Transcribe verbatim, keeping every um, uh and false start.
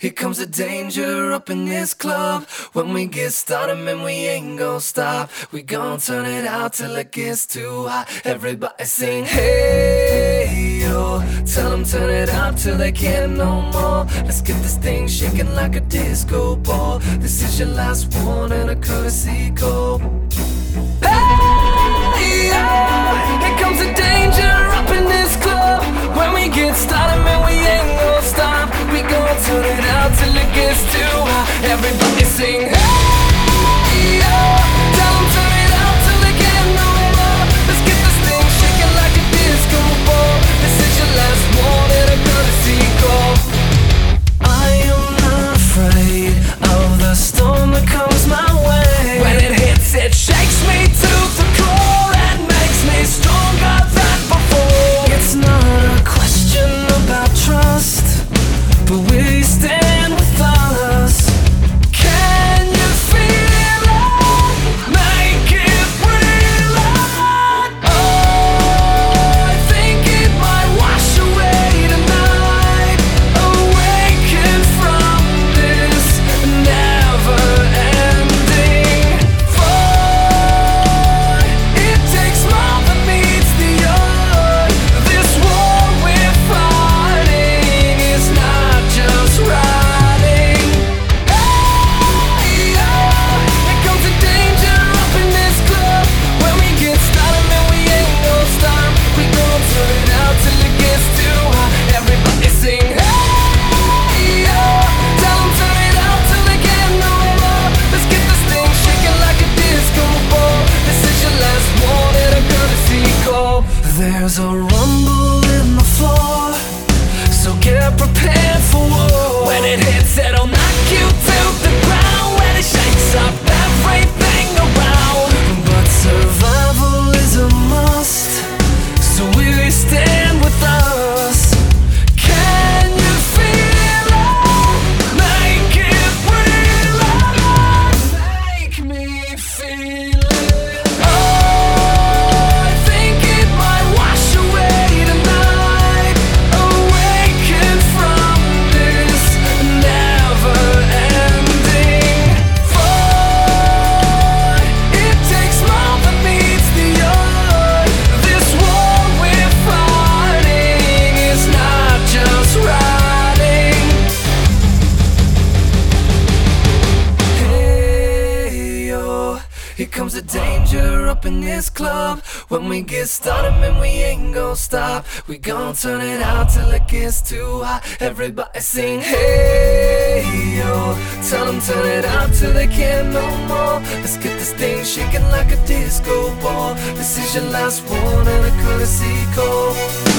here comes the danger up in this club. When we get started, man, we ain't gon' stop. We gon' turn it out till it gets too hot. Everybody sing, hey, yo. Tell them turn it up till they can't no more. Let's get this thing shaking like a disco ball. This is your last one and a courtesy call. Hey, yo. Here comes the danger up in this club. When we get started, man, we ain't gon' stop. We gon' turn it out till it gets too hot. Everybody sing, hey, yo. Tell them turn it out till they can't no more. Let's get this thing shaking like a disco ball. This is your last one and a courtesy call. I am not afraid of the storm that comes my way. When it hits, it shakes me to the core and makes me stronger than before. It's not a question about trust, but we stand with us. Can you feel it? Make it real. Oh, I think it might wash away tonight. Awaken from this never-ending void. It takes more than meets the eye. This war we're fighting is not just riding. Hey, oh, here comes the danger up in this club. When we get started, man, we ain't gon' stop. We gon' turn it out till it gets too hot. Everybody sing, hey, oh. Tell them turn it out till they can't no more. Let's get this thing shaking like a disco ball. This is your last one and a courtesy call. There's a rumble in the floor, so get prepared for war. When it hits, it'll knock you to the ground. When it shakes up everything around. But survival is a must, so we stand with us. Can you feel it? Make it real. Make me feel it. Oh, I think it might wash away tonight. Awaken from this never-ending void. It takes more than meets the eye. This war we're fighting is not just riding. Hey, yo. Here comes the danger up in this club. When we get started, man, we ain't gon' stop. We gon' turn it out till it gets too hot. Everybody sing, hey, yo. Tell them turn it out till they can't no more. Let's get this thing shaking like a disco ball. This is your last one and a courtesy call.